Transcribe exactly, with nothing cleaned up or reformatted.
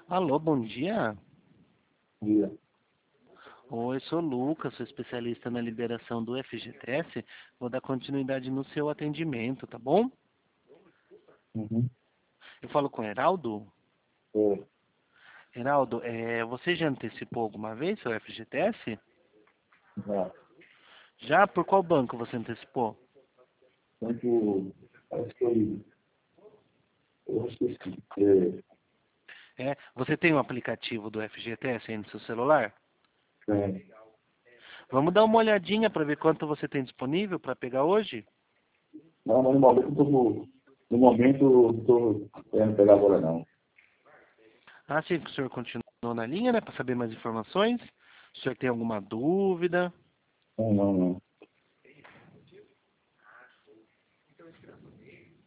Alô, bom dia. Dia. Oi, sou o Lucas, sou especialista na liberação do F G T S. Vou dar continuidade no seu atendimento, tá bom? Uhum. Eu falo com o Heraldo. É, Heraldo, é, você já antecipou alguma vez seu F G T S? já. Já? Por qual banco você antecipou? Tanto, parece que eu, eu esqueci. É, É, você tem um aplicativo do F G T S aí no seu celular? é, Vamos dar uma olhadinha para ver quanto você tem disponível para pegar hoje? não, mas no momento, eu tô, no momento, eu não estou querendo pegar agora, não. Ah, sim, que o senhor continuou na linha, né, para saber mais informações. O senhor tem alguma dúvida? Não, não, não.